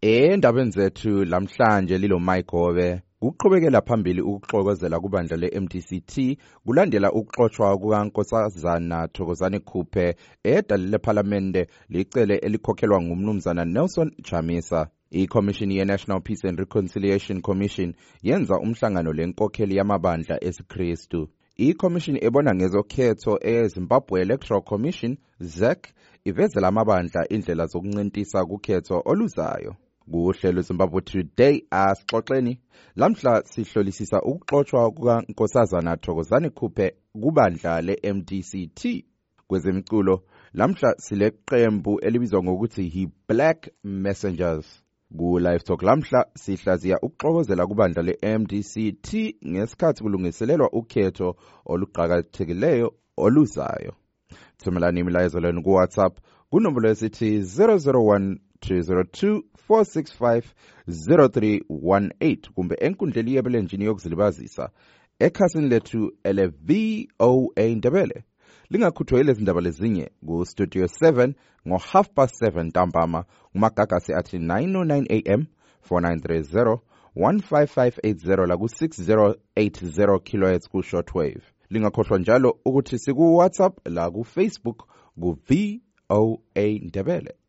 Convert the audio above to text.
Endabeni zethu lamhlanje lilo Mike Gobe kuqhubekela phambili ukuxokozela kubandla le-MDC-T kulandela ukuxoshwa kukaNkosazana Thokozani Khuphe edale lephalamende licele elikhokhelwa ngumnumzana Nelson Chamisa. ICommission ye-National Peace and Reconciliation Commission yenza umhlangano lenkokheli yamabandla esiKristu. ICommission ebona ngezokhetho eZimbabwe Electoral Commission ZEC ivezela amabandla indlela zokuncintisa kukhetho oluzayo. Kuhlelo Zimbabwe Today asixoxeni lamhla sihlolisisa ukuxoshwa kukaNkosazana Thokozani Khuphe kubandla le-MDC-T. Kwezemculo lamhla sileqembu elibizwa ngokuthi Black Messengers. Ku live talk lamhla sihlaziya ukuxokozela kubandla le-MDC-T ngesikhathi kulungiselelwa ukhetho oluqhakathekileyo oluzayo. Thumelani imilayezo lenu ku WhatsApp kunombolo esithi 001-202-465-0318 kumbe enkundleni yebelenjini yokuzilibazisa ekhasini lethu ele VOA Ndebele. Lingakhuthwa lezi ndaba lezinye ku Studio 7 ngo7:30 ntambama kumagagasi athi 909 AM 4930 15580 la ku 6080 kHz ku shortwave. Lingakhohlwa njalo ukuthi siku WhatsApp la ku Facebook ku VOA Ndebele.